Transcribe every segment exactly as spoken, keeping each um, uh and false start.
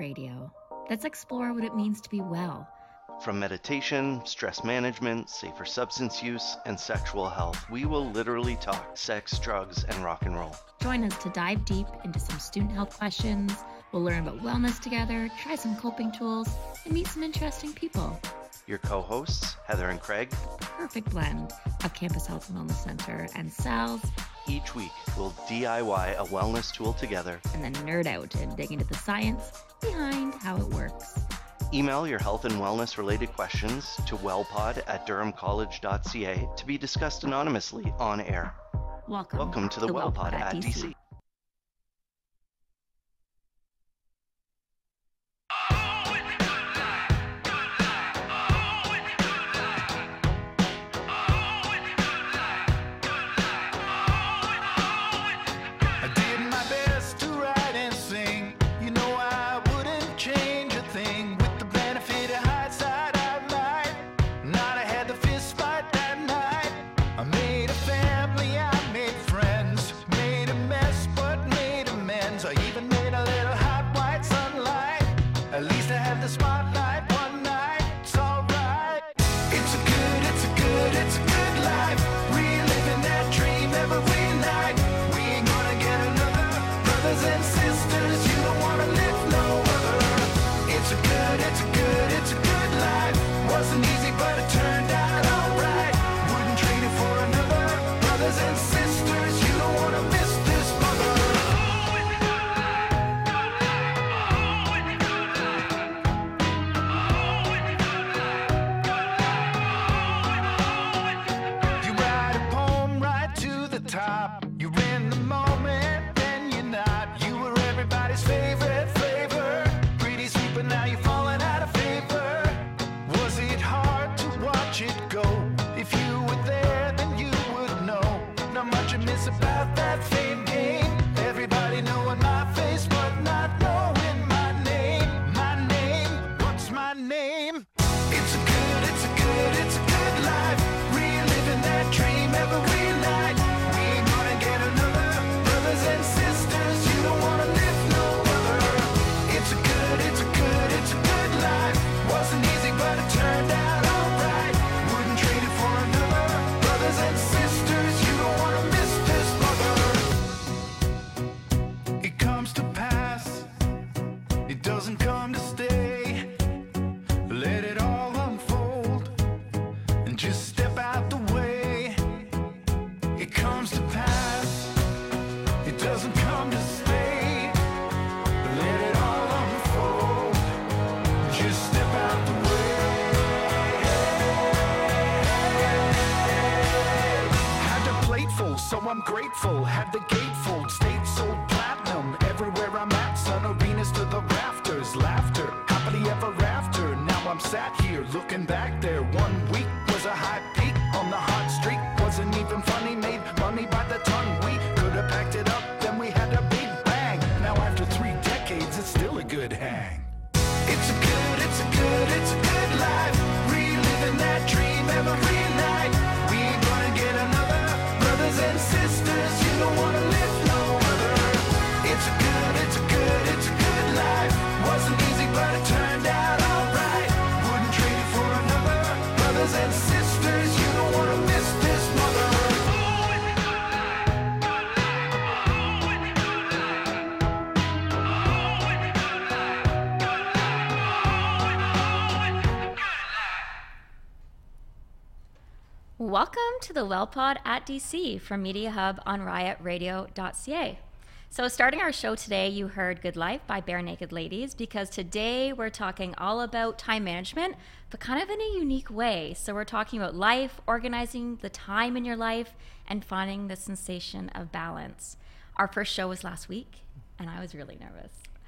Radio. Let's explore what it means to be well. From meditation, stress management, safer substance use, and sexual health, we will literally talk sex, drugs, and rock and roll. Join us to dive deep into some student health questions. We'll learn about wellness together, try some coping tools, and meet some interesting people. Your co-hosts, Heather and Craig. The perfect blend of Campus Health and Wellness Center and Sal's. Each week, we'll D I Y a wellness tool together. And then nerd out and dig into the science behind how it works. Email your health and wellness related questions to wellpod at durham college dot c a to be discussed anonymously on air. Welcome, Welcome to the, the WellPod, WellPod at D C. D C. Welcome to the WellPod at D C from Media Hub on riot radio dot c a. So starting our show today, you heard Good Life by Bare Naked Ladies, because today we're talking all about time management, but kind of in a unique way. So we're talking about life, organizing the time in your life, and finding the sensation of balance. Our first show was last week, and I was really nervous.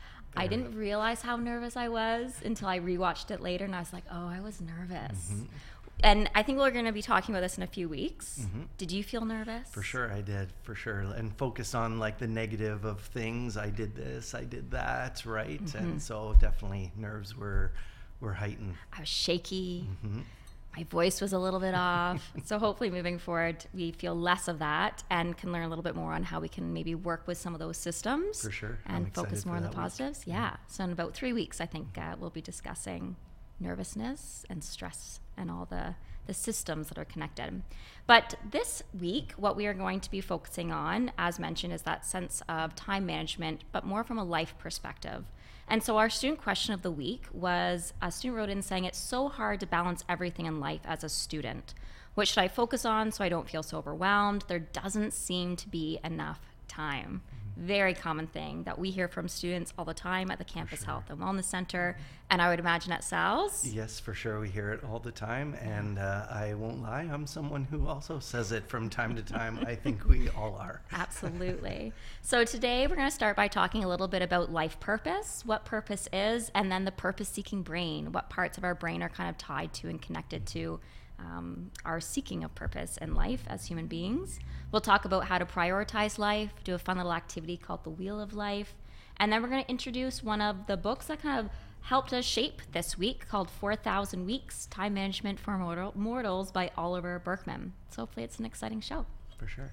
I didn't realize how nervous I was until I rewatched it later, and I was like, oh, I was nervous. Mm-hmm. And I think we're going to be talking about this in a few weeks. Mm-hmm. Did you feel nervous? For sure, I did, for sure. And focus on like the negative of things. I did this, I did that, right? Mm-hmm. And so definitely nerves were were heightened. I was shaky. Mm-hmm. My voice was a little bit off. So hopefully moving forward, we feel less of that and can learn a little bit more on how we can maybe work with some of those systems. For sure. And focus more on the week. positives. Yeah. yeah. So in about three weeks, I think uh, we'll be discussing nervousness and stress and all the, the systems that are connected. But this week, what we are going to be focusing on, as mentioned, is that sense of time management, but more from a life perspective. And so our student question of the week was, a student wrote in saying, it's so hard to balance everything in life as a student. What should I focus on so I don't feel so overwhelmed? There doesn't seem to be enough time. Mm-hmm. Very common thing that we hear from students all the time at the Campus sure. Health and Wellness Center, and I would imagine at Sal's. Yes, for sure. We hear it all the time, and uh, I won't lie, I'm someone who also says it from time to time. I think we all are. Absolutely. So today we're going to start by talking a little bit about life purpose, what purpose is, and then the purpose-seeking brain, what parts of our brain are kind of tied to and connected to Um, our seeking of purpose in life as human beings. We'll talk about how to prioritize life, do a fun little activity called the Wheel of Life, and then we're going to introduce one of the books that kind of helped us shape this week called four thousand Weeks, Time Management for Mortal- Mortals by Oliver Burkeman. So hopefully it's an exciting show. For sure.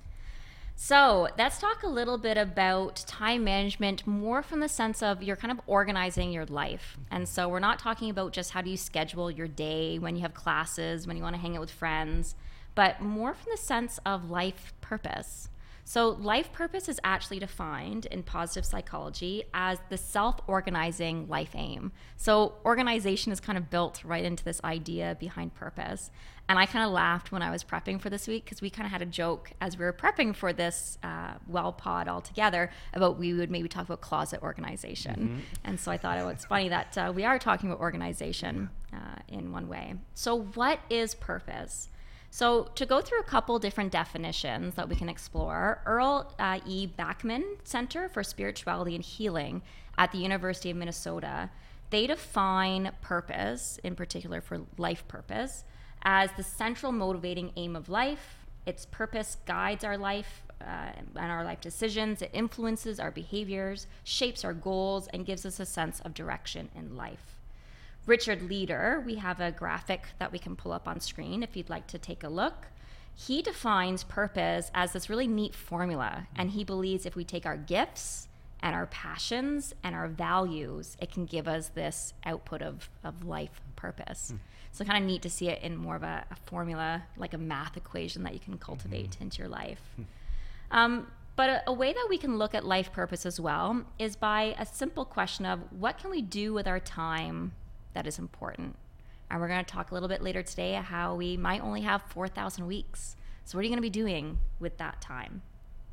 So let's talk a little bit about time management more from the sense of you're kind of organizing your life. And so we're not talking about just how do you schedule your day when you have classes, when you want to hang out with friends, but more from the sense of life purpose. So life purpose is actually defined in positive psychology as the self-organizing life aim. So organization is kind of built right into this idea behind purpose. And I kind of laughed when I was prepping for this week because we kind of had a joke as we were prepping for this uh, well pod all together about we would maybe talk about closet organization. Mm-hmm. And so I thought, oh, it's funny that uh, we are talking about organization uh, in one way. So what is purpose? So to go through a couple different definitions that we can explore, Earl uh, E. Bachman Center for Spirituality and Healing at the University of Minnesota, they define purpose, in particular for life purpose, as the central motivating aim of life. Its purpose guides our life uh, and our life decisions. It influences our behaviors, shapes our goals, and gives us a sense of direction in life. Richard Leader, we have a graphic that we can pull up on screen if you'd like to take a look. He defines purpose as this really neat formula, and he believes if we take our gifts and our passions and our values, it can give us this output of, of life purpose. Mm. So kind of neat to see it in more of a, a formula, like a math equation that you can cultivate mm-hmm. into your life. Mm. Um, but a, a way that we can look at life purpose as well is by a simple question of what can we do with our time that is important. And we're going to talk a little bit later today how we might only have four thousand weeks. So what are you going to be doing with that time?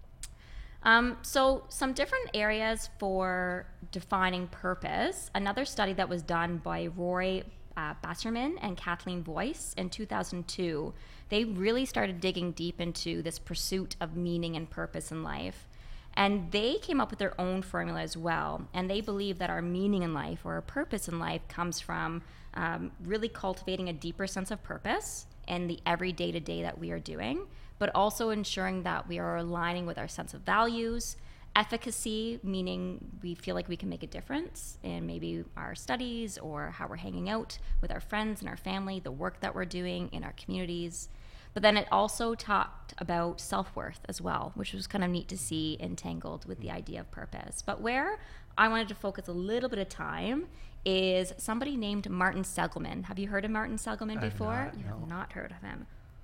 Um, so some different areas for defining purpose. Another study that was done by Roy uh, Basserman and Kathleen Voice in two thousand two, they really started digging deep into this pursuit of meaning and purpose in life. And they came up with their own formula as well. And they believe that our meaning in life or our purpose in life comes from um, really cultivating a deeper sense of purpose in the every day-to-day that we are doing, but also ensuring that we are aligning with our sense of values, efficacy, meaning we feel like we can make a difference in maybe our studies or how we're hanging out with our friends and our family, the work that we're doing in our communities. But then it also talked about self-worth as well, which was kind of neat to see entangled with the idea of purpose. But where I wanted to focus a little bit of time is somebody named Martin Seligman. Have you heard of Martin Seligman before? I've not, you no. have not heard of him.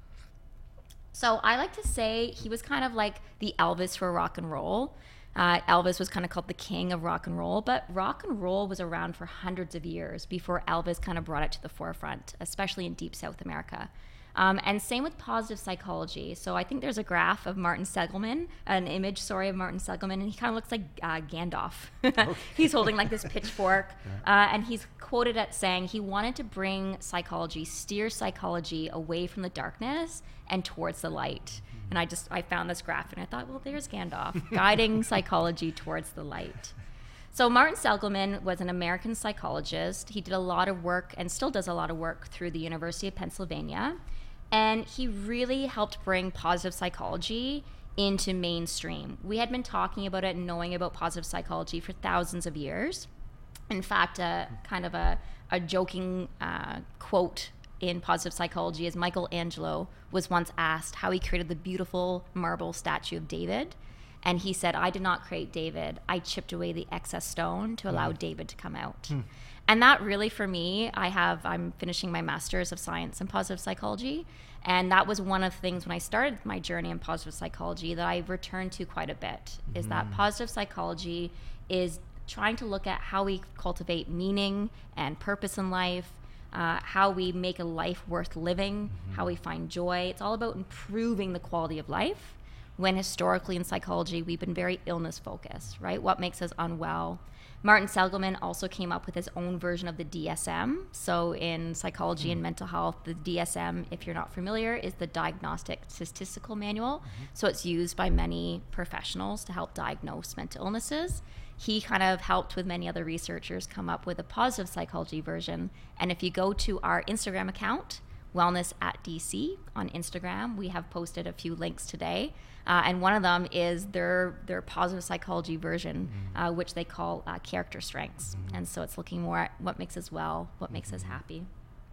So I like to say he was kind of like the Elvis for rock and roll. Uh, Elvis was kind of called the king of rock and roll, but rock and roll was around for hundreds of years before Elvis kind of brought it to the forefront, especially in deep South America. Um, and same with positive psychology. So I think there's a graph of Martin Seligman, an image, sorry, of Martin Seligman, and he kind of looks like uh, Gandalf. Okay. He's holding like this pitchfork, yeah. uh, and he's quoted at saying he wanted to bring psychology, steer psychology away from the darkness and towards the light. Mm-hmm. And I just, I found this graph and I thought, well, there's Gandalf, guiding psychology towards the light. So Martin Seligman was an American psychologist. He did a lot of work and still does a lot of work through the University of Pennsylvania. And he really helped bring positive psychology into mainstream. We had been talking about it and knowing about positive psychology for thousands of years. In fact, uh, kind of a, a joking uh, quote in positive psychology is Michelangelo was once asked how he created the beautiful marble statue of David. And he said, I did not create David. I chipped away the excess stone to allow mm. David to come out. Mm. And that really, for me, I have, I'm finishing my master's of science in positive psychology. And that was one of the things when I started my journey in positive psychology that I returned to quite a bit, mm. is that positive psychology is trying to look at how we cultivate meaning and purpose in life, uh, how we make a life worth living, mm-hmm. how we find joy. It's all about improving the quality of life, when historically in psychology, we've been very illness focused, right? What makes us unwell? Martin Seligman also came up with his own version of the D S M. So in psychology mm-hmm. and mental health, the D S M, if you're not familiar, is the Diagnostic Statistical Manual. Mm-hmm. So it's used by many professionals to help diagnose mental illnesses. He kind of helped with many other researchers come up with a positive psychology version. And if you go to our Instagram account, Wellness at D C on Instagram, we have posted a few links today. Uh, and one of them is their their positive psychology version, mm-hmm. uh, which they call uh, character strengths. Mm-hmm. And so it's looking more at what makes us well, what mm-hmm. makes us happy.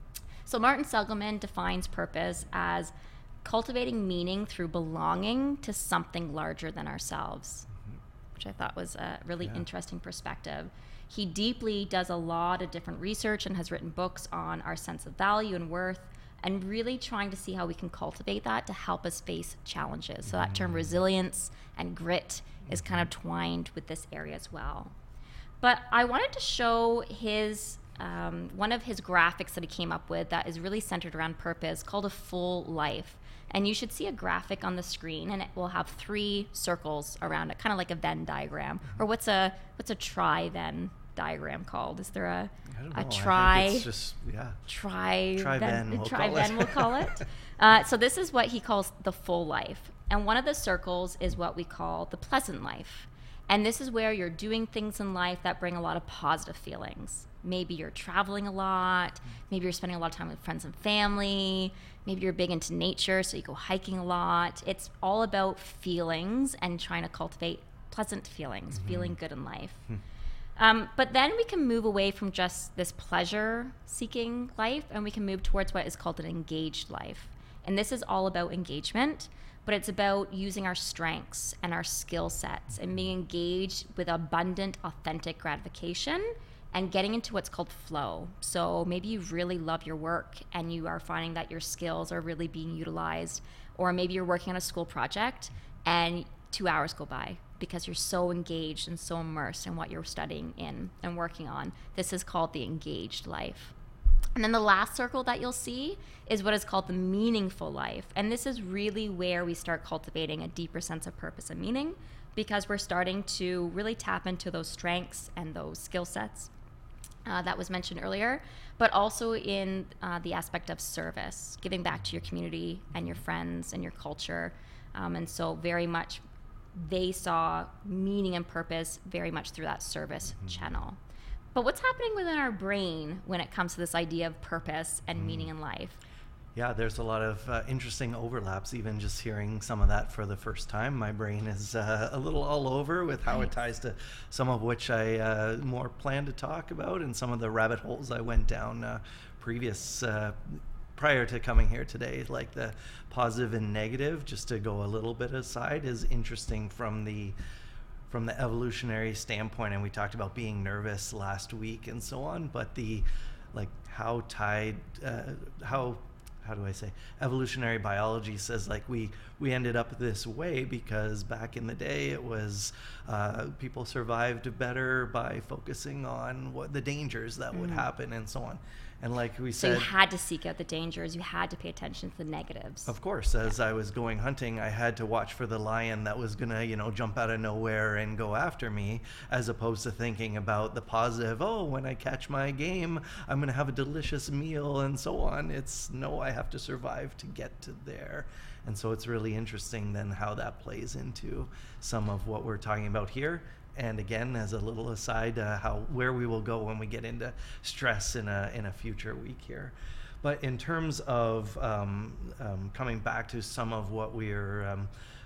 So Martin Seligman defines purpose as cultivating meaning through belonging to something larger than ourselves, mm-hmm. which I thought was a really yeah. interesting perspective. He deeply does a lot of different research and has written books on our sense of value and worth, and really trying to see how we can cultivate that to help us face challenges. So that term resilience and grit is kind of twined with this area as well. But I wanted to show his um, one of his graphics that he came up with that is really centered around purpose, called A Full Life. And you should see a graphic on the screen, and it will have three circles around it, kind of like a Venn diagram. Or what's a what's a tri-Venn diagram called? Is there a a tri? I think it's just yeah. Tri. Tri-Venn. We'll Tri-Venn. We'll call it. Uh, so this is what he calls the full life, and one of the circles is what we call the pleasant life, and this is where you're doing things in life that bring a lot of positive feelings. Maybe you're traveling a lot. Maybe you're spending a lot of time with friends and family. Maybe you're big into nature, so you go hiking a lot. It's all about feelings and trying to cultivate pleasant feelings, mm-hmm. feeling good in life. Mm-hmm. Um, but then we can move away from just this pleasure-seeking life, and we can move towards what is called an engaged life. And this is all about engagement, but it's about using our strengths and our skill sets and being engaged with abundant, authentic gratification and getting into what's called flow. So maybe you really love your work and you are finding that your skills are really being utilized, or maybe you're working on a school project and two hours go by because you're so engaged and so immersed in what you're studying in and working on. This is called the engaged life. And then the last circle that you'll see is what is called the meaningful life. And this is really where we start cultivating a deeper sense of purpose and meaning, because we're starting to really tap into those strengths and those skill sets uh, that was mentioned earlier, but also in uh, the aspect of service, giving back to your community and your friends and your culture. Um, and so very much they saw meaning and purpose very much through that service mm-hmm. channel. But what's happening within our brain when it comes to this idea of purpose and mm. meaning in life? Yeah, there's a lot of uh, interesting overlaps, even just hearing some of that for the first time. My brain is uh, a little all over with how right. it ties to some of which I uh, more plan to talk about, and some of the rabbit holes I went down uh, previous uh, prior to coming here today, like the positive and negative, just to go a little bit aside, is interesting from the from the evolutionary standpoint. And we talked about being nervous last week and so on, but the like how tied uh, how how do I say evolutionary biology says like we we ended up this way because back in the day it was uh, people survived better by focusing on what the dangers that mm. would happen and so on. And like we so said, you had to seek out the dangers. You had to pay attention to the negatives. Of course, as yeah. I was going hunting, I had to watch for the lion that was gonna, you know, jump out of nowhere and go after me, as opposed to thinking about the positive. Oh, when I catch my game, I'm gonna have a delicious meal and so on. It's no, I have to survive to get to there. And so it's really interesting then how that plays into some of what we're talking about here. And again, as a little aside, uh, how where we will go when we get into stress in a in a future week here. But in terms of um, um, coming back to some of what we're um,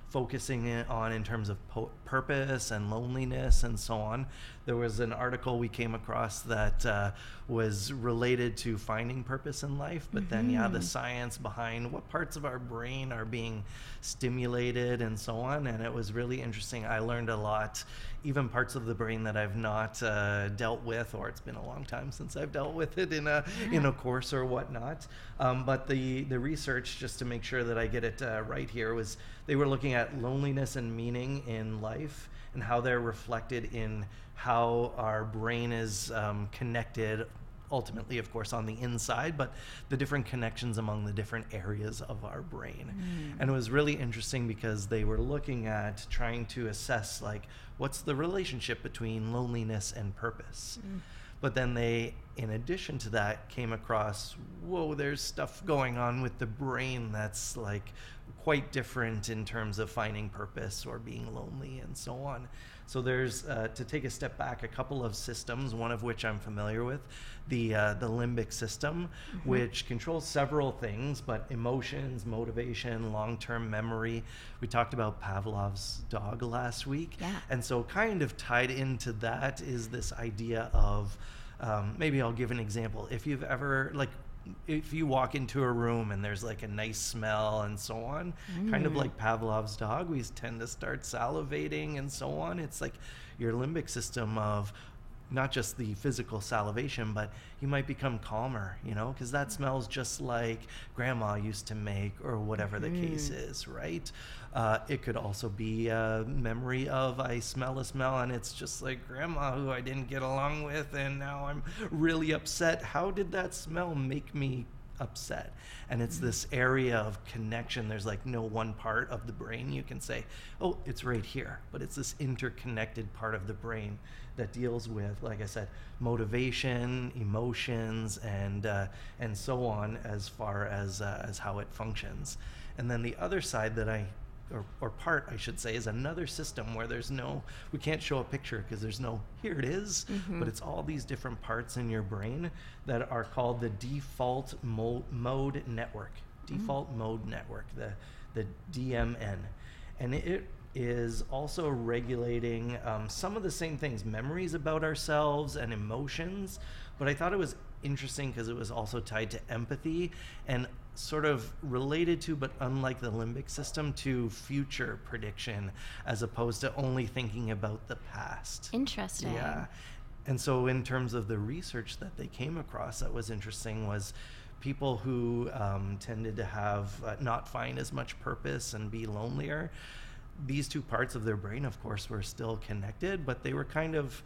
focusing in on in terms of po- purpose and loneliness and so on. There was an article we came across that uh, was related to finding purpose in life, but mm-hmm. then yeah, the science behind what parts of our brain are being stimulated and so on, and it was really interesting. I learned a lot, even parts of the brain that I've not uh, dealt with, or it's been a long time since I've dealt with it in a yeah. in a course or whatnot. Um, but the the research, just to make sure that I get it uh, right here, was they were looking at loneliness and meaning in life and how they're reflected in how our brain is um, connected, ultimately, of course, on the inside, but the different connections among the different areas of our brain. Mm. And it was really interesting because they were looking at trying to assess, like, what's the relationship between loneliness and purpose? Mm. But then they, in addition to that, came across, whoa, there's stuff going on with the brain that's like quite different in terms of finding purpose or being lonely and so on. So there's, uh, to take a step back, a couple of systems, one of which I'm familiar with, the uh, the limbic system, mm-hmm. which controls several things, but emotions, motivation, long-term memory. We talked about Pavlov's dog last week. Yeah. And so kind of tied into that is this idea of, um, maybe I'll give an example. If you've ever, like, if you walk into a room and there's like a nice smell and so on, mm. kind of like Pavlov's dog, we tend to start salivating and so on. It's like your limbic system of not just the physical salivation, but you might become calmer, you know, because that smells just like grandma used to make or whatever the mm. case is, right? Uh, it could also be a memory of I smell a smell and it's just like grandma who I didn't get along with and now I'm really upset. How did that smell make me upset? And it's mm-hmm. this area of connection. There's like no one part of the brain you can say, oh, it's right here, but it's this interconnected part of the brain that deals with, like I said, motivation, emotions, and uh, and so on, as far as uh, as how it functions. And then the other side that I Or, or part, I should say, is another system where there's no, we can't show a picture because there's no, here it is, mm-hmm. but it's all these different parts in your brain that are called the default mo- mode network, default mm-hmm. mode network, the, the D M N. And it is also regulating um, some of the same things, memories about ourselves and emotions, but I thought it was interesting because it was also tied to empathy and sort of related to, but unlike the limbic system, to future prediction as opposed to only thinking about the past. Interesting. Yeah. And so in terms of the research that they came across that was interesting was people who um, tended to have uh, not find as much purpose and be lonelier. These two parts of their brain, of course, were still connected, but they were kind of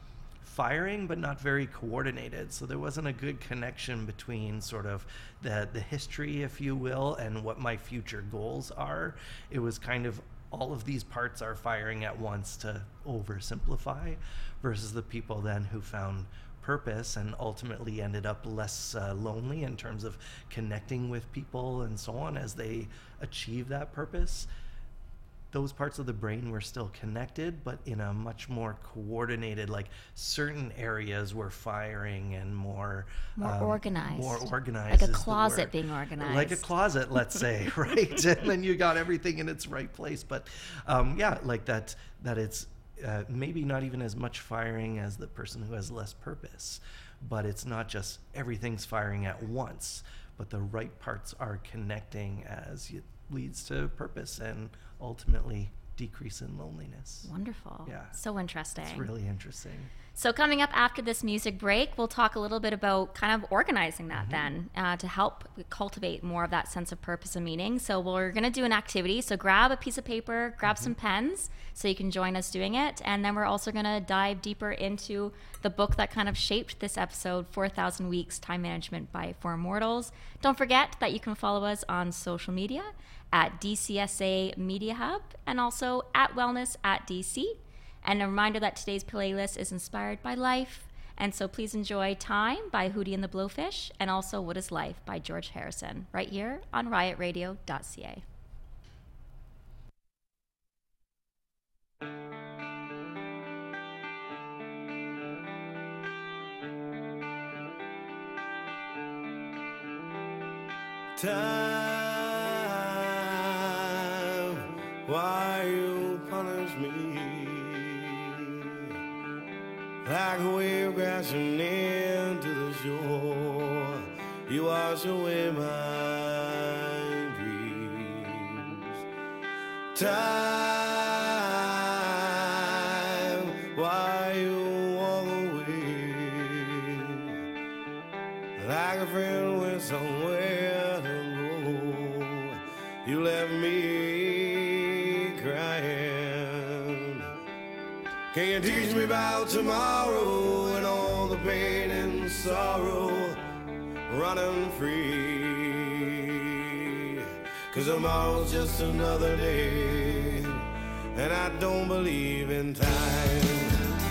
firing but not very coordinated, so there wasn't a good connection between sort of the the history, if you will, and what my future goals are. It was kind of all of these parts are firing at once, to oversimplify, versus the people then who found purpose and ultimately ended up less uh, lonely in terms of connecting with people and so on as they achieve that purpose. Those parts of the brain were still connected, but in a much more coordinated, like certain areas were firing and more more um, organized. More organized. Like a closet being organized. Like a closet, let's say, right? And then you got everything in its right place. But um, yeah, like that, that it's uh, maybe not even as much firing as the person who has less purpose, but it's not just everything's firing at once, but the right parts are connecting as it leads to purpose and ultimately decrease in loneliness. Wonderful. Yeah. So interesting. It's really interesting. So coming up after this music break, we'll talk a little bit about kind of organizing that Mm-hmm. then uh, to help cultivate more of that sense of purpose and meaning. So we're going to do an activity. So grab a piece of paper, grab Mm-hmm. some pens so you can join us doing it. And then we're also going to dive deeper into the book that kind of shaped this episode, four thousand Weeks, Time Management by Four Immortals. Don't forget that you can follow us on social media at D C S A Media Hub and also at Wellness at D C. And a reminder that today's playlist is inspired by life. And so please enjoy Time by Hootie and the Blowfish and also What is Life by George Harrison right here on riot radio dot c a. Time, why like a wave crashing into the shore. You wash away my dreams. Time, why you walk away? Like a friend with somewhere to go. You left me crying. Can you teach me about tomorrow and all the pain and sorrow running free? 'Cause tomorrow's just another day, and I don't believe in time.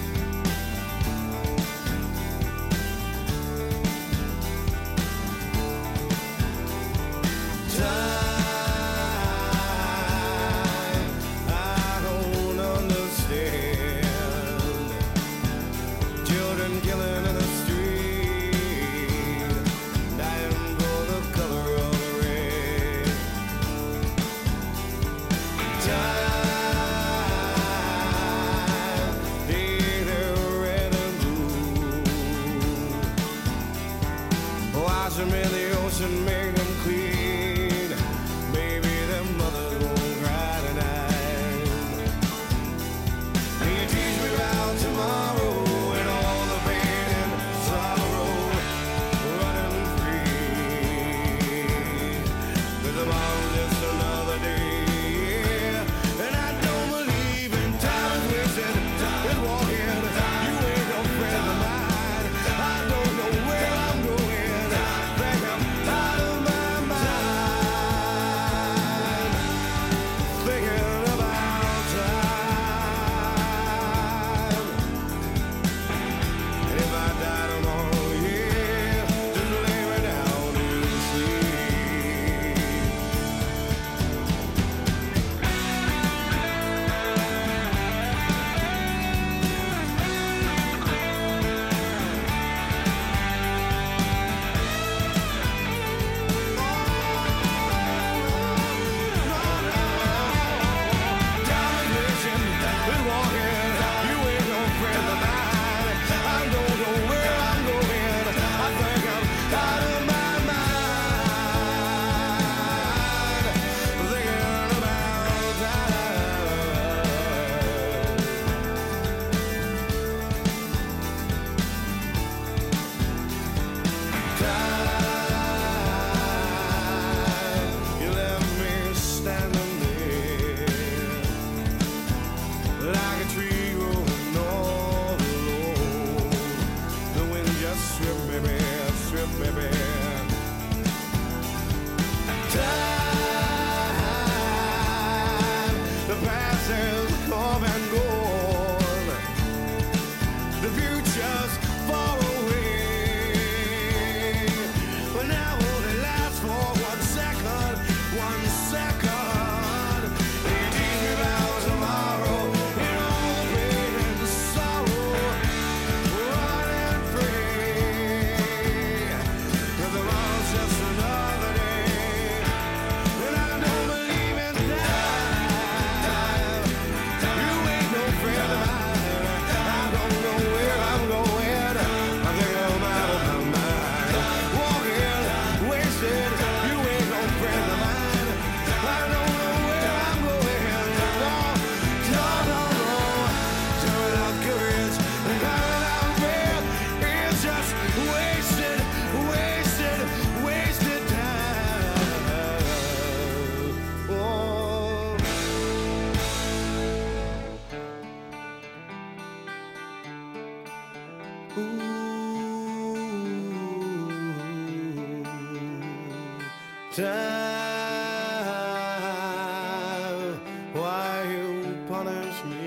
Time, why you punish me?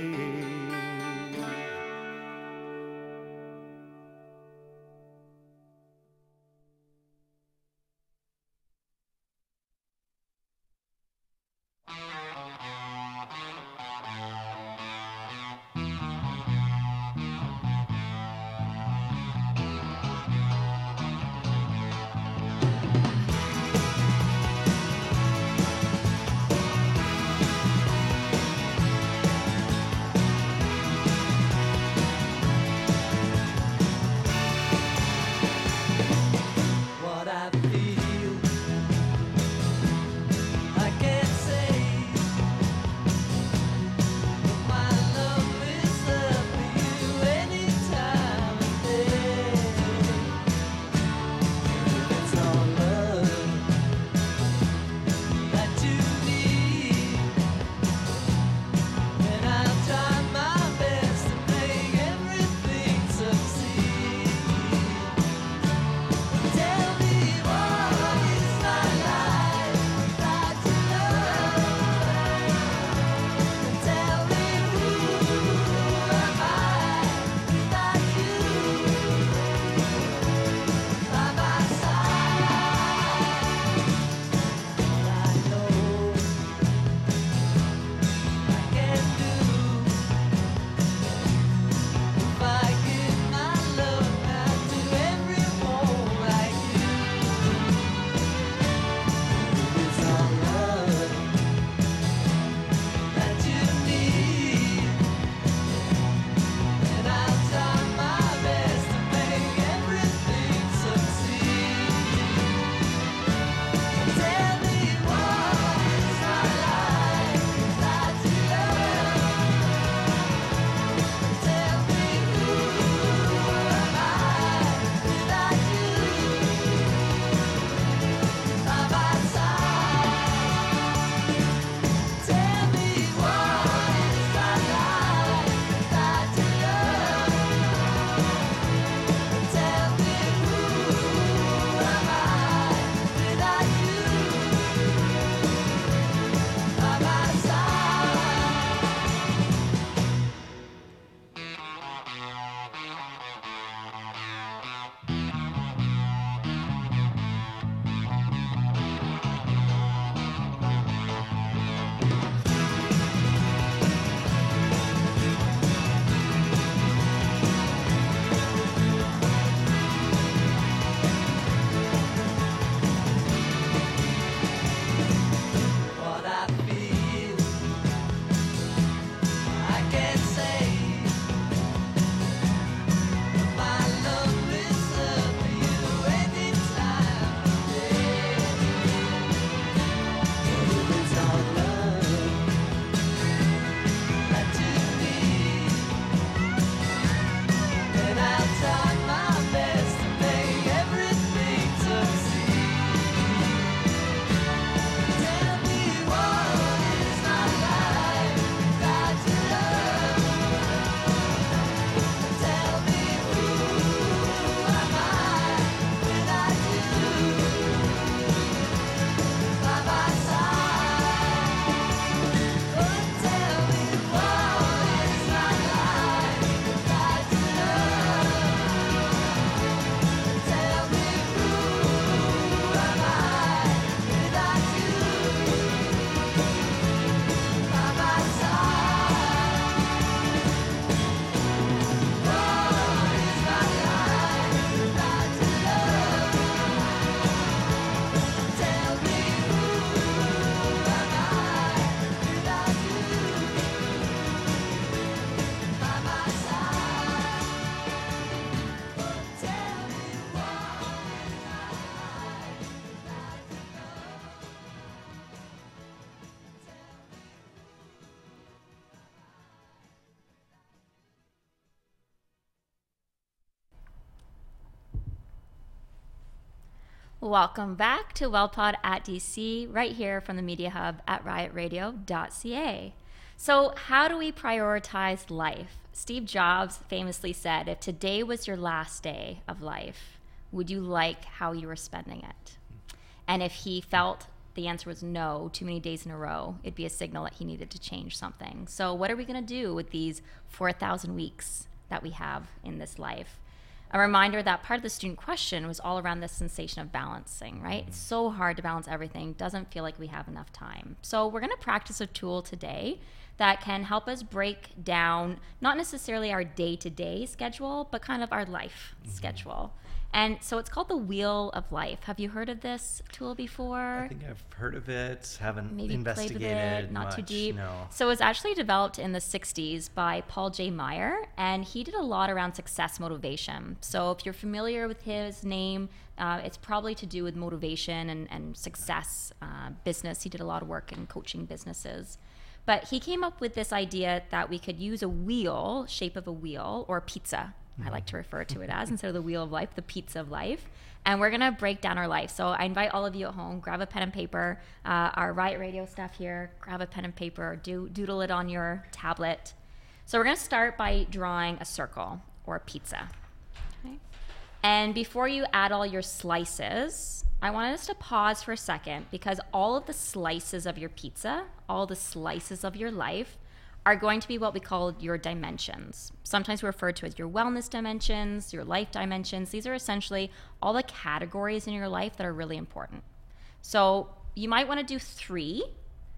Welcome back to WellPod at D C, right here from the Media Hub at riot radio dot c a. So how do we prioritize life? Steve Jobs famously said, if today was your last day of life, would you like how you were spending it? And if he felt the answer was no, too many days in a row, it'd be a signal that he needed to change something. So what are we going to do with these four thousand weeks that we have in this life? A reminder that part of the student question was all around this sensation of balancing, right? It's so hard to balance everything. Doesn't feel like we have enough time. So we're going to practice a tool today that can help us break down not necessarily our day-to-day schedule, but kind of our life mm-hmm. schedule. And so it's called the Wheel of Life. Have you heard of this tool before? I think I've heard of it, haven't Maybe investigated played with it, not much, too deep. No. So it was actually developed in the sixties by Paul J. Meyer, and he did a lot around success motivation. So if you're familiar with his name, uh, it's probably to do with motivation and, and success uh, business. He did a lot of work in coaching businesses. But he came up with this idea that we could use a wheel, shape of a wheel, or pizza, I like to refer to it as, instead of the wheel of life, the pizza of life. And we're going to break down our life. So I invite all of you at home, grab a pen and paper, uh, our Riot Radio stuff here, grab a pen and paper, do, doodle it on your tablet. So we're going to start by drawing a circle or a pizza. Okay? And before you add all your slices, I wanted us to pause for a second, because all of the slices of your pizza, all the slices of your life, are going to be what we call your dimensions. Sometimes referred to as your wellness dimensions, your life dimensions. These are essentially all the categories in your life that are really important. So you might want to do three.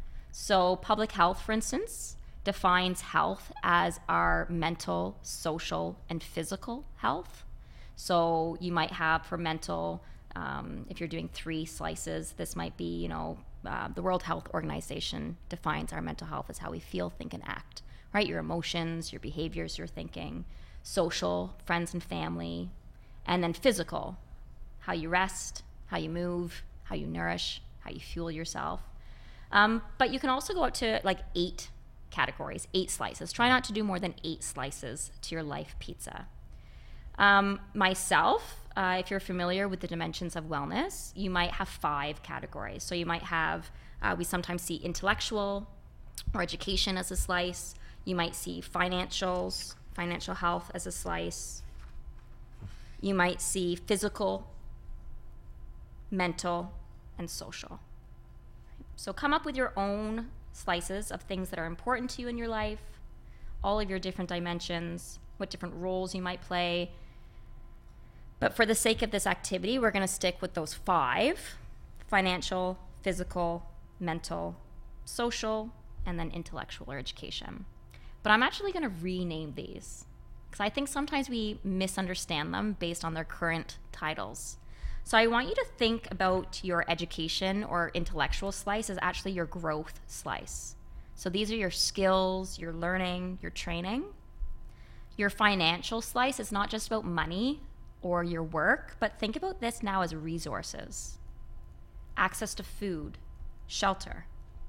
So public health, for instance, defines health as our mental, social, and physical health. So you might have for mental, um, if you're doing three slices, this might be, you know, Uh, the World Health Organization defines our mental health as how we feel, think, and act, right? Your emotions, your behaviors, your thinking. Social, friends and family. And then physical, how you rest, how you move, how you nourish, how you fuel yourself. Um, but you can also go up to like eight categories, eight slices. Try not to do more than eight slices to your life pizza. Um, myself, Uh, if you're familiar with the dimensions of wellness, you might have five categories. So you might have, uh, we sometimes see intellectual or education as a slice. You might see financials, financial health as a slice. You might see physical, mental, and social. So come up with your own slices of things that are important to you in your life, all of your different dimensions, what different roles you might play. But for the sake of this activity, we're going to stick with those five: financial, physical, mental, social, and then intellectual or education. But I'm actually going to rename these, because I think sometimes we misunderstand them based on their current titles. So I want you to think about your education or intellectual slice as actually your growth slice. So these are your skills, your learning, your training. Your financial slice is not just about money or your work, but think about this now as resources. Access to food, shelter.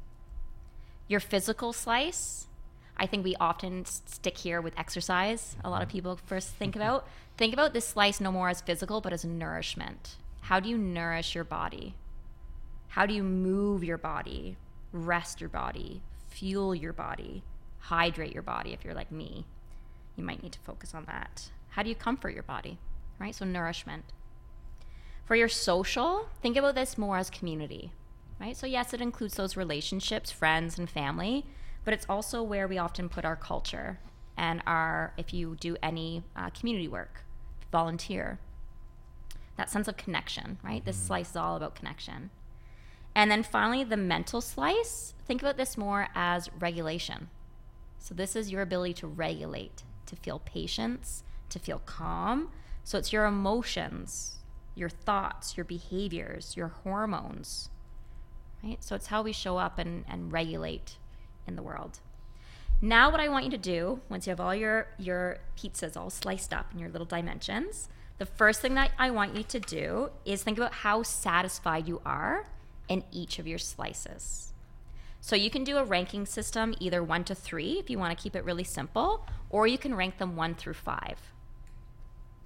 Your physical slice, I think we often stick here with exercise. A lot of people first think about. Think about this slice no more as physical, but as nourishment. How do you nourish your body? How do you move your body, rest your body, fuel your body, hydrate your body? If you're like me, you might need to focus on that. How do you comfort your body? Right? So nourishment. For your social, think about this more as community, right? So yes, it includes those relationships, friends and family, but it's also where we often put our culture and our, if you do any uh, community work, volunteer, that sense of connection, right? This slice is all about connection. And then finally, the mental slice, think about this more as regulation. So this is your ability to regulate, to feel patience, to feel calm. So it's your emotions, your thoughts, your behaviors, your hormones, right? So it's how we show up and, and regulate in the world. Now what I want you to do, once you have all your, your pizzas all sliced up in your little dimensions, the first thing that I want you to do is think about how satisfied you are in each of your slices. So you can do a ranking system, either one to three if you want to keep it really simple, or you can rank them one through five.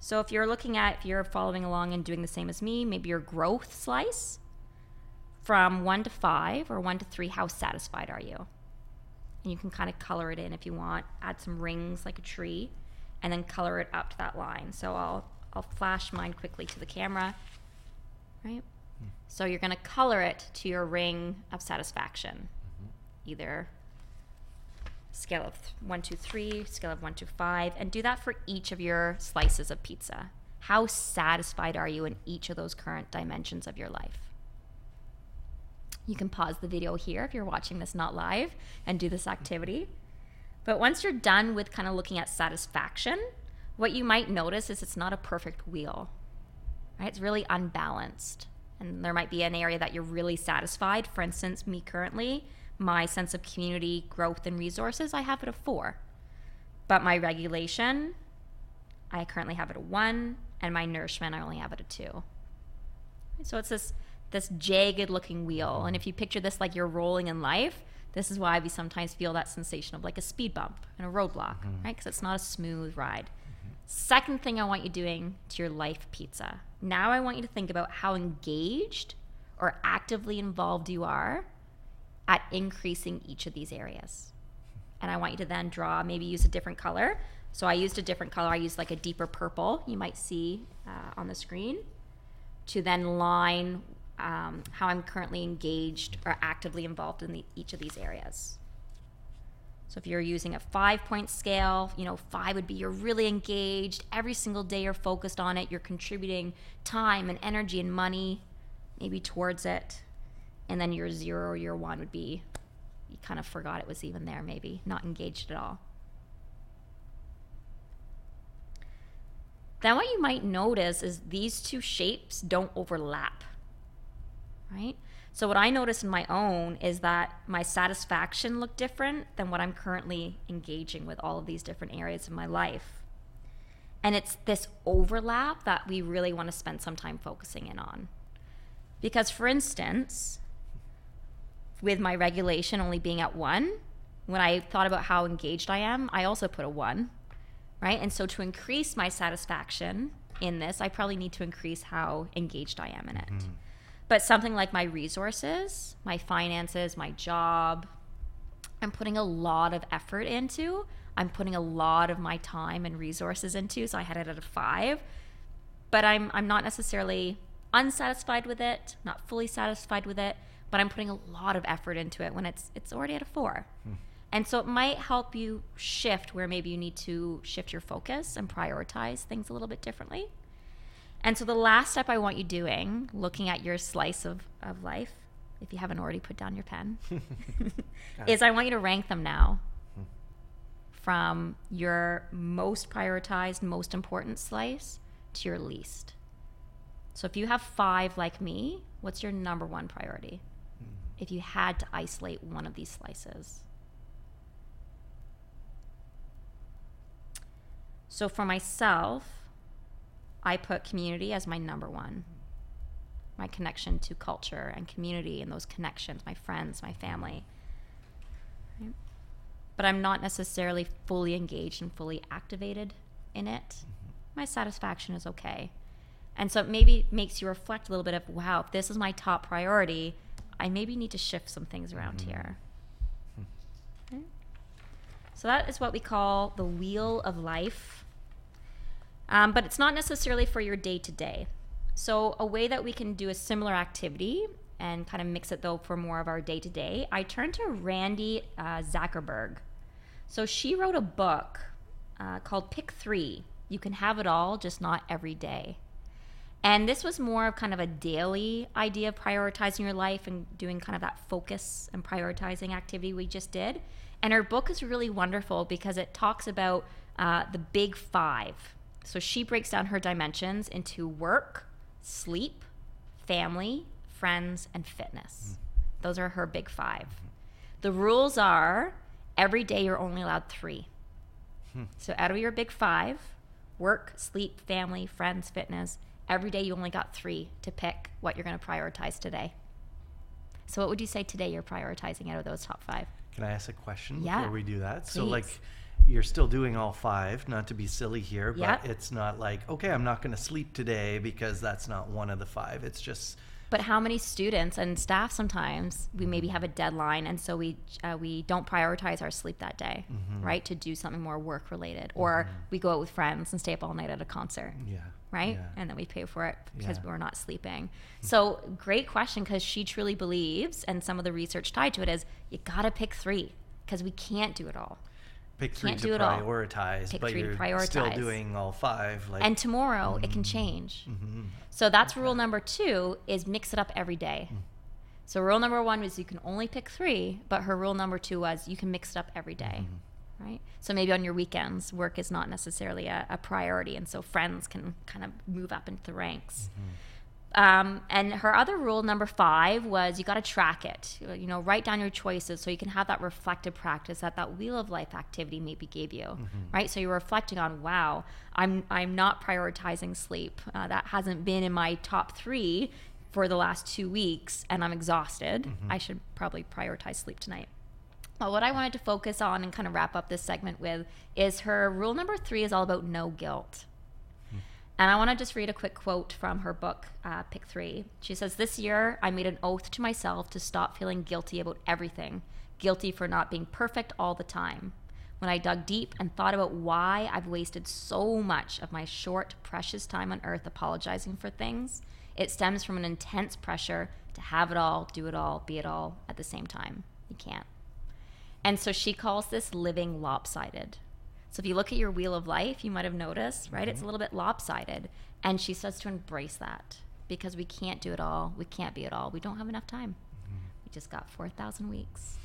So if you're looking at, if you're following along and doing the same as me, maybe your growth slice, from one to five or one to three, how satisfied are you? And you can kind of color it in if you want, add some rings like a tree, and then color it up to that line. So I'll I'll flash mine quickly to the camera, right? Mm. So you're gonna color it to your ring of satisfaction, mm-hmm. either scale of th- one, two, three, scale of one to five, and do that for each of your slices of pizza. How satisfied are you in each of those current dimensions of your life? You can pause the video here if you're watching this not live and do this activity. But once you're done with kind of looking at satisfaction, what you might notice is it's not a perfect wheel, right? It's really unbalanced. And there might be an area that you're really satisfied. For instance, me currently, my sense of community, growth, and resources, I have it a four. But my regulation, I currently have it a one, and my nourishment, I only have it a two. So it's this this jagged looking wheel. And if you picture this like you're rolling in life, this is why we sometimes feel that sensation of like a speed bump and a roadblock, mm-hmm. right? Because it's not a smooth ride. Mm-hmm. Second thing I want you doing to your life pizza. Now I want you to think about how engaged or actively involved you are at increasing each of these areas. And I want you to then draw, maybe use a different color. So I used a different color. I used like a deeper purple, you might see uh, on the screen, to then line um, how I'm currently engaged or actively involved in the, each of these areas. So if you're using a five-point scale, you know, five would be you're really engaged. Every single day you're focused on it. You're contributing time and energy and money maybe towards it. And then your zero or your one would be you kind of forgot it was even there, maybe not engaged at all. Then what you might notice is these two shapes don't overlap, right? So what I notice in my own is that my satisfaction looked different than what I'm currently engaging with all of these different areas of my life. And it's this overlap that we really want to spend some time focusing in on. Because for instance, with my regulation only being at one, when I thought about how engaged I am, I also put a one, right? And so to increase my satisfaction in this, I probably need to increase how engaged I am in it. Mm-hmm. But something like my resources, my finances, my job, I'm putting a lot of effort into. I'm putting a lot of my time and resources into, so I had it at a five. But I'm I'm not necessarily unsatisfied with it, not fully satisfied with it, but I'm putting a lot of effort into it when it's it's already at a four. Hmm. And so it might help you shift where maybe you need to shift your focus and prioritize things a little bit differently. And so the last step I want you doing, looking at your slice of, of life, if you haven't already put down your pen, is I want you to rank them now hmm. from your most prioritized, most important slice to your least. So if you have five like me, what's your number one priority? Hmm. If you had to isolate one of these slices. So for myself, I put community as my number one. My connection to culture and community and those connections, my friends, my family. Right? But I'm not necessarily fully engaged and fully activated in it. Mm-hmm. My satisfaction is okay. And so it maybe makes you reflect a little bit of, wow, if this is my top priority, I maybe need to shift some things around mm-hmm. here. Mm-hmm. Okay? So that is what we call the wheel of life. Um, but it's not necessarily for your day-to-day. So a way that we can do a similar activity and kind of mix it, though, for more of our day-to-day, I turned to Randy uh, Zuckerberg. So she wrote a book uh, called Pick Three. You can have it all, just not every day. And this was more of kind of a daily idea of prioritizing your life and doing kind of that focus and prioritizing activity we just did. And her book is really wonderful because it talks about uh, the big five. So she breaks down her dimensions into work, sleep, family, friends, and fitness. Mm. Those are her big five. Mm-hmm. The rules are every day you're only allowed three. Hmm. So out of your big five, work, sleep, family, friends, fitness, every day you only got three to pick what you're going to prioritize today. So what would you say today you're prioritizing out of those top five? Can I ask a question yeah. before we do that? Please. So like you're still doing all five, not to be silly here, but Yep. it's not like, okay, I'm not going to sleep today because that's not one of the five. It's just, But how many students and staff sometimes we maybe have a deadline, and so we uh, we don't prioritize our sleep that day, Mm-hmm. right? To do something more work related, or we go out with friends and stay up all night at a concert, yeah. right? Yeah. And then we pay for it because Yeah. we're not sleeping. So great question, because she truly believes, and some of the research tied to it is, you gotta pick three because we can't do it all. Pick three Can't to do it all. prioritize, Pick but three to you're still prioritize. doing all five. Like, And tomorrow it can change. So that's rule number two, is mix it up every day. So rule number one was you can only pick three, but her rule number two was you can mix it up every day, right? So maybe on your weekends, work is not necessarily a, a priority, and so friends can kind of move up into the ranks. Um, and her other rule, number five, was you got to track it. You know, write down your choices so you can have that reflective practice that that wheel of life activity maybe gave you, right? So you're reflecting on, wow, I'm I'm not prioritizing sleep. Uh, that hasn't been in my top three for the last two weeks, and I'm exhausted. I should probably prioritize sleep tonight. Well, what I wanted to focus on and kind of wrap up this segment with is her rule number three is all about no guilt. And I want to just read a quick quote from her book, uh, Pick Three. She says, "This year, I made an oath to myself to stop feeling guilty about everything, guilty for not being perfect all the time. When I dug deep and thought about why I've wasted so much of my short, precious time on earth apologizing for things, it stems from an intense pressure to have it all, do it all, be it all at the same time. You can't." And so she calls this living lopsided. So if you look at your wheel of life, you might have noticed, right? It's a little bit lopsided. And she starts to embrace that because we can't do it all. We can't be it all. We don't have enough time. We just got four thousand weeks.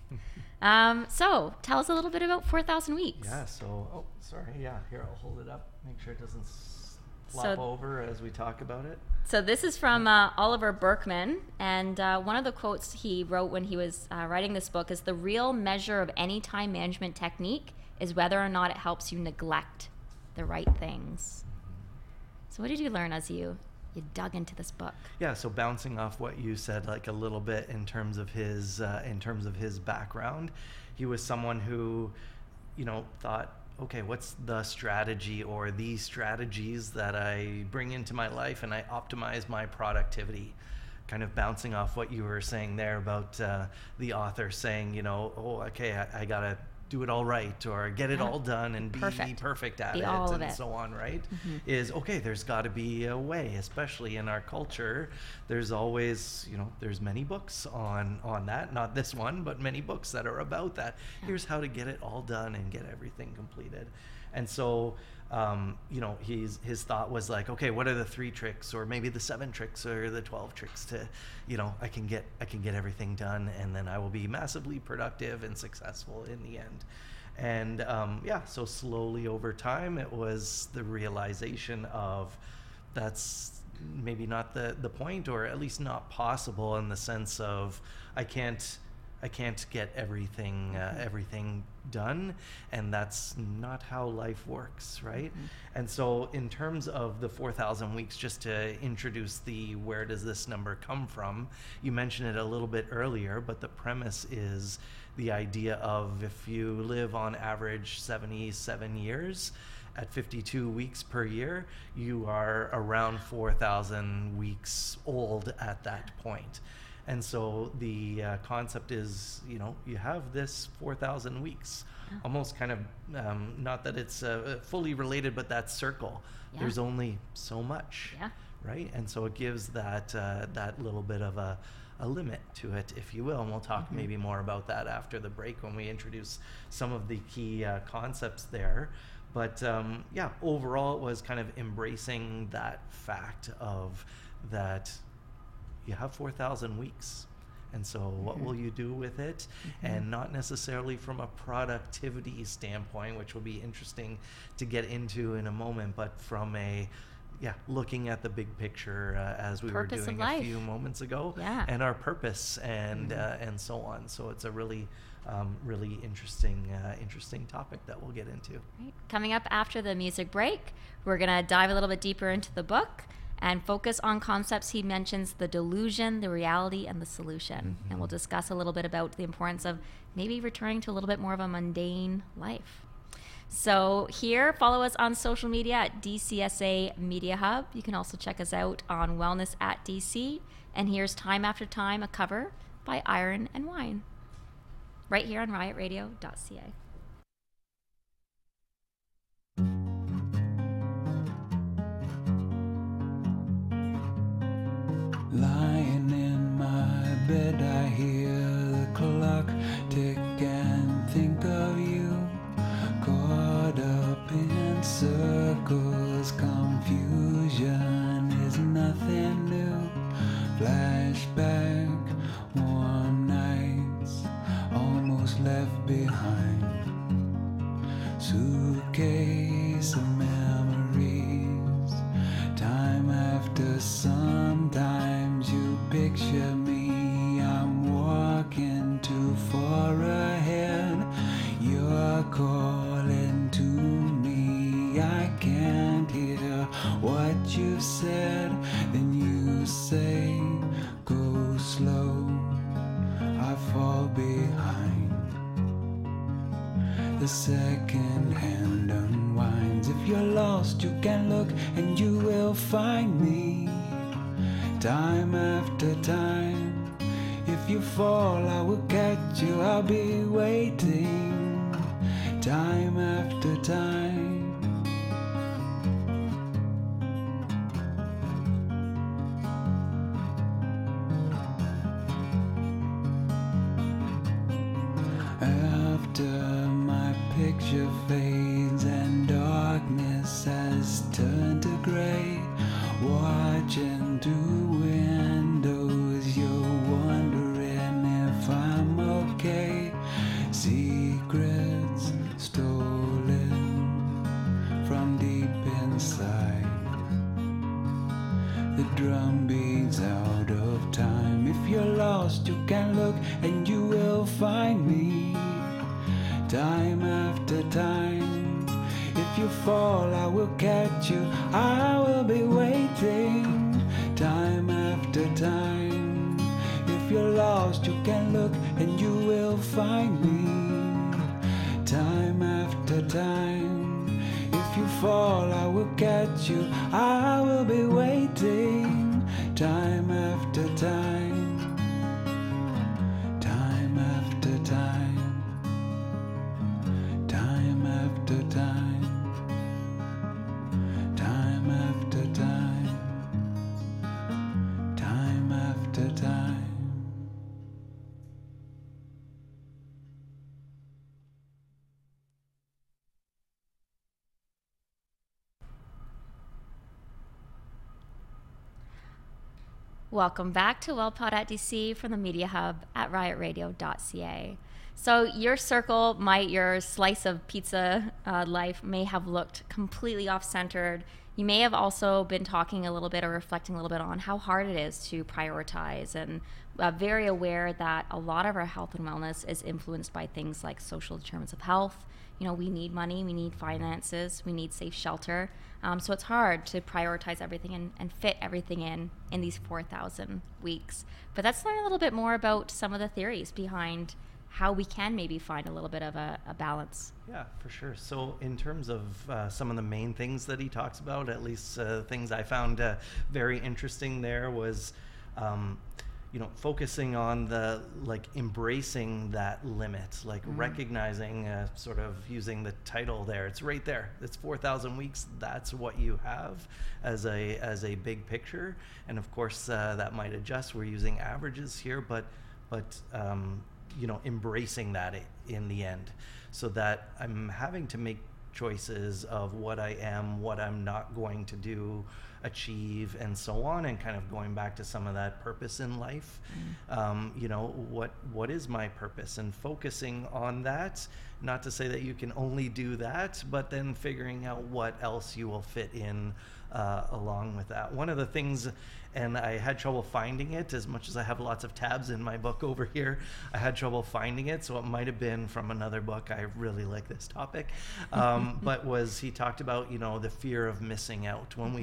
um, so tell us a little bit about four thousand weeks. Yeah, so, oh, sorry. Yeah, here, I'll hold it up. Make sure it doesn't flop So- over as we talk about it. So this is from uh, Oliver Berkman, and uh, one of the quotes he wrote when he was uh, writing this book is, "The real measure of any time management technique is whether or not it helps you neglect the right things." So what did you learn as you you dug into this book? Yeah, so bouncing off what you said, like a little bit in terms of his uh, in terms of his background, he was someone who, you know, thought, okay, what's the strategy or these strategies that I bring into my life and I optimize my productivity? Kind of bouncing off what you were saying there about uh, the author saying, you know, oh, okay, I, I gotta do it all right or get it Yeah. all done and be Perfect. perfect at Be it all of and it. so on, right? Is okay, there's got to be a way, especially in our culture. There's always, you know, there's many books on on that, not this one, but many books that are about that. Here's how to get it all done and get everything completed. And so um, you know, he's his thought was like, okay, what are the three tricks or maybe the seven tricks or the twelve tricks to, you know, I can get I can get everything done and then I will be massively productive and successful in the end. And um, yeah, so slowly over time, it was the realization of that's maybe not the, the point, or at least not possible in the sense of I can't I can't get everything uh, everything done, and that's not how life works, right? Mm-hmm. And so in terms of the four thousand weeks, just to introduce the where does this number come from, you mentioned it a little bit earlier, but the premise is the idea of if you live on average seventy-seven years, at fifty-two weeks per year, you are around four thousand weeks old at that point. And so the uh, concept is, you know, you have this four thousand weeks, yeah. almost kind of, um, not that it's uh, fully related, but that circle. Yeah. There's only so much, yeah. right? And so it gives that uh, that little bit of a, a limit to it, if you will. And we'll talk mm-hmm. maybe more about that after the break when we introduce some of the key uh, concepts there. But um, yeah, overall it was kind of embracing that fact of that you have four thousand weeks. And so mm-hmm. what will you do with it? Mm-hmm. And not necessarily from a productivity standpoint, which will be interesting to get into in a moment, but from a, yeah, looking at the big picture uh, as we purpose were doing a few moments ago, yeah. and our purpose and mm-hmm. uh, and so on. So it's a really, um, really interesting, uh, interesting topic that we'll get into. Right. Coming up after the music break, we're going to dive a little bit deeper into the book and focus on concepts he mentions: the delusion, the reality, and the solution. Mm-hmm. And we'll discuss a little bit about the importance of maybe returning to a little bit more of a mundane life. So here, follow us on social media at D C S A Media Hub. You can also check us out on Wellness at D C. And here's Time After Time, a cover by Iron and Wine, right here on riot radio dot c a. Lying in my bed, I hear the clock tick and think of you. Caught up in circles, confusion is nothing new. Flashback, warm nights, almost left behind. Suitcase of memories, time after sometimes you picture me. I'm walking too far ahead, you're calling to me. I can't hear what you've said, then you say go slow, I fall behind. The second hand unwinds. If you're lost, you can look and you will find me. Time after time, if you fall, I will catch you. I'll be waiting. Time after time. After my picture fades and darkness has turned to gray, watching through windows, you're wondering if I'm okay. Secrets stolen from deep inside. The drum beats out of time. If you're lost, you can look and you will find me. Time after time, if you fall, I will catch you. I will be waiting. Time after time, if you're lost, you can look and you will find me. Time after time, if you fall, I will catch you. I will be waiting. Time after time, time after time. Time after time, time after time, time after time. Welcome back to WellPod at D C from the Media Hub at riot radio dot c a. So your circle, might your slice of pizza uh, life may have looked completely off-centered. You may have also been talking a little bit or reflecting a little bit on how hard it is to prioritize, and uh, very aware that a lot of our health and wellness is influenced by things like social determinants of health. You know, we need money, we need finances, we need safe shelter. Um, so it's hard to prioritize everything and, and fit everything in in these four thousand weeks. But let's learn a little bit more about some of the theories behind how we can maybe find a little bit of a, a balance. Yeah, for sure. So in terms of uh, some of the main things that he talks about, at least uh, things I found uh, very interesting there was, um, you know, focusing on the, like, embracing that limit, like mm. recognizing, uh, sort of using the title there. It's right there. It's four thousand weeks. That's what you have as a, as a big picture. And of course, uh, that might adjust. We're using averages here, but, but, um, you know, embracing that in the end, so that I'm having to make choices of what I am, what I'm not going to do, achieve, and so on, and kind of going back to some of that purpose in life. Mm. Um, you know, what what is my purpose, and focusing on that. Not to say that you can only do that, but then figuring out what else you will fit in uh, along with that. One of the things, and I had trouble finding it, as much as I have lots of tabs in my book over here, I had trouble finding it, so it might have been from another book. I really like this topic. Um, but was, he talked about, you know, the fear of missing out. When we have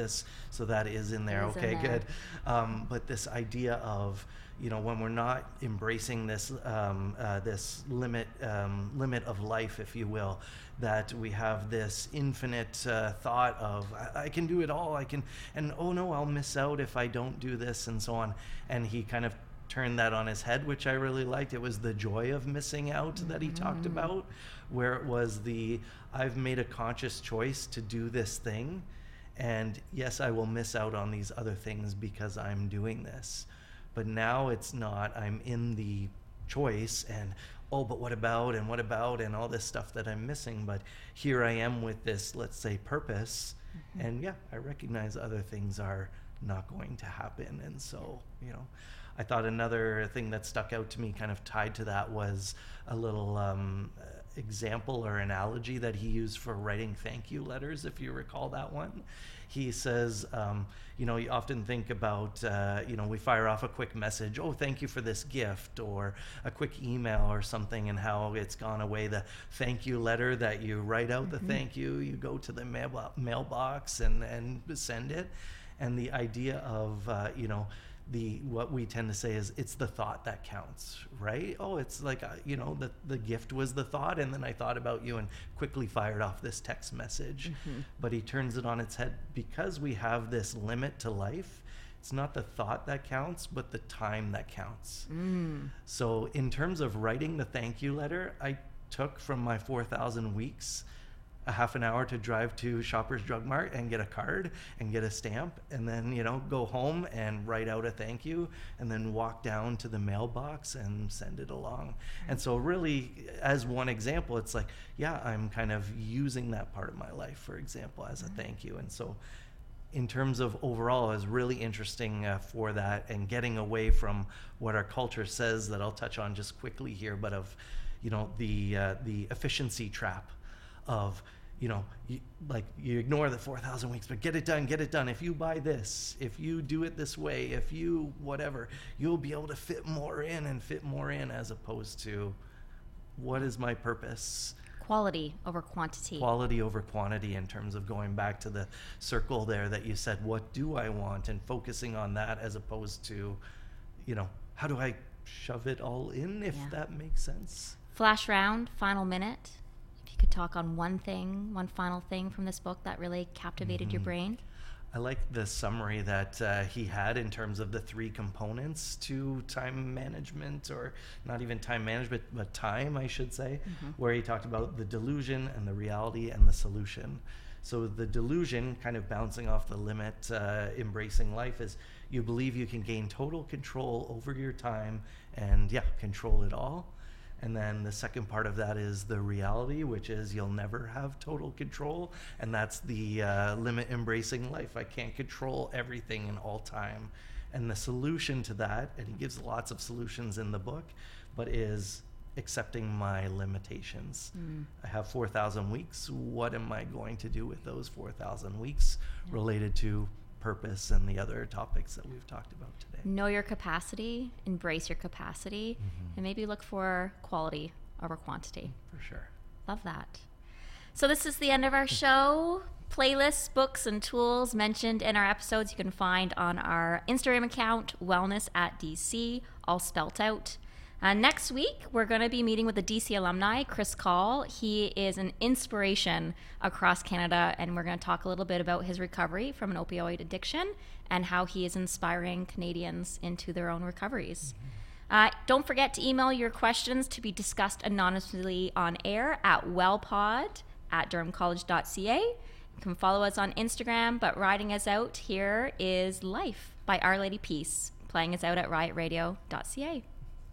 this. So that is in there. Is in okay, there. good. Um, but this idea of, you know, when we're not embracing this um, uh, this limit um, limit of life, if you will, that we have this infinite uh, thought of I-, I can do it all, I can, and oh no, I'll miss out if I don't do this, and so on. And he kind of turned that on his head, which I really liked. It was the joy of missing out mm-hmm. that he talked about, where it was the I've made a conscious choice to do this thing, and yes, I will miss out on these other things because I'm doing this. But now it's not, I'm in the choice and, oh, but what about, and what about, and all this stuff that I'm missing. But here I am with this, let's say, purpose. Mm-hmm. And yeah, I recognize other things are not going to happen. And so, you know, I thought another thing that stuck out to me kind of tied to that was a little um, example or analogy that he used for writing thank you letters, if you recall that one. He says, um, you know, you often think about, uh, you know, we fire off a quick message, oh, thank you for this gift, or a quick email or something, and how it's gone away. The thank you letter that you write out, mm-hmm. the thank you, you go to the mail- mailbox and, and send it. And the idea of, uh, you know, the what we tend to say is it's the thought that counts, right? Oh, it's like, uh, you know, the, the gift was the thought, and then I thought about you and quickly fired off this text message. Mm-hmm. But he turns it on its head. Because we have this limit to life, it's not the thought that counts, but the time that counts. Mm. So in terms of writing the thank you letter, I took from my four thousand weeks a half an hour to drive to Shoppers Drug Mart and get a card and get a stamp, and then, you know, go home and write out a thank you, and then walk down to the mailbox and send it along. And so really, as one example, it's like, yeah, I'm kind of using that part of my life, for example, as a thank you. And so in terms of overall, it was really interesting uh, for that, and getting away from what our culture says, that I'll touch on just quickly here, but of, you know, the uh, the efficiency trap of, you know, you, like you ignore the four thousand weeks, but get it done, get it done. If you buy this, if you do it this way, if you whatever, you'll be able to fit more in and fit more in, as opposed to what is my purpose? Quality over quantity. Quality over quantity, in terms of going back to the circle there that you said, what do I want? And focusing on that, as opposed to, you know, how do I shove it all in, if yeah. that makes sense. Flash round, final minute. Could talk on one thing, one final thing from this book that really captivated mm-hmm. your brain. I like the summary that uh, he had in terms of the three components to time management, or not even time management, but time, I should say, mm-hmm. where he talked about the delusion and the reality and the solution. So the delusion, kind of bouncing off the limit, uh, embracing life, is you believe you can gain total control over your time and, yeah, control it all. And then the second part of that is the reality, which is you'll never have total control. And that's the uh, limit embracing life. I can't control everything in all time. And the solution to that, and he gives lots of solutions in the book, but is accepting my limitations. Mm. I have four thousand weeks. What am I going to do with those four thousand weeks yeah. related to purpose and the other topics that we've talked about today? Know your capacity, embrace your capacity, mm-hmm. and maybe look for quality over quantity. For sure. Love that. So this is the end of our show. Playlists, books, and tools mentioned in our episodes you can find on our Instagram account, wellness at D C, all spelt out. Uh, next week, we're going to be meeting with the D C alumni, Chris Call. He is an inspiration across Canada, and we're going to talk a little bit about his recovery from an opioid addiction and how he is inspiring Canadians into their own recoveries. Mm-hmm. Uh, don't forget to email your questions to be discussed anonymously on air at wellpod at durham college dot c a. You can follow us on Instagram, but riding us out here is Life by Our Lady Peace, playing us out at riot radio dot c a.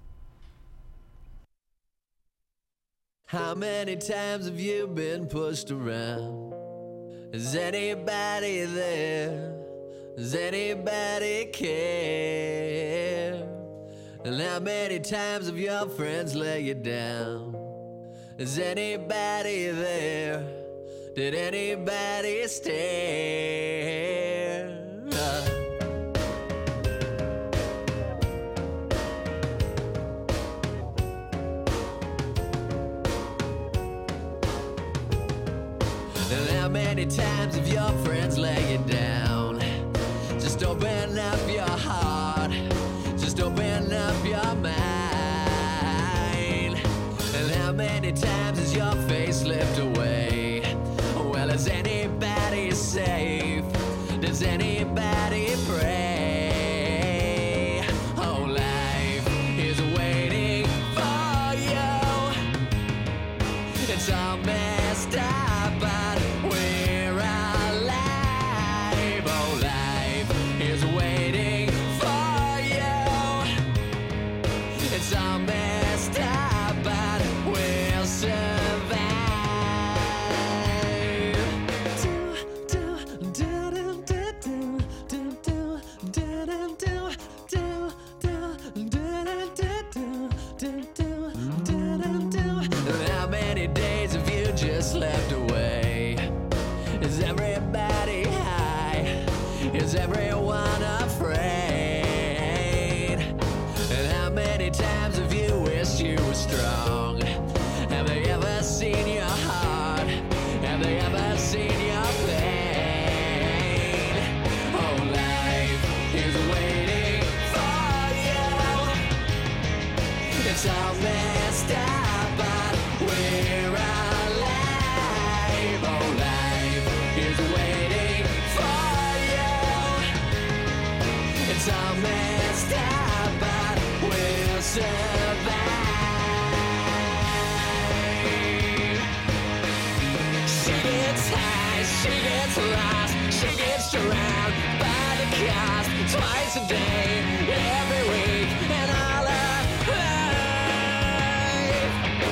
How many times have you been pushed around? Is anybody there? Does anybody care? And how many times have your friends let you down? Is anybody there? Did anybody stare? Uh. How many times have your friends let you down? It's all messed up, but we're alive. Oh, life is waiting for you. It's all messed up, but we'll survive. She gets high, she gets lost, she gets drowned by the cost twice a day, every week, and all her life.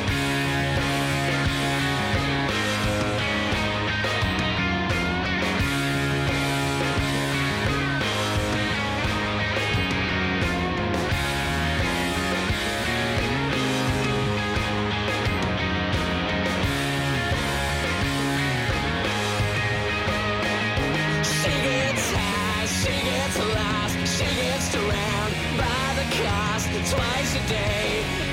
She gets high, she gets lost, she gets drowned by the cost twice a day,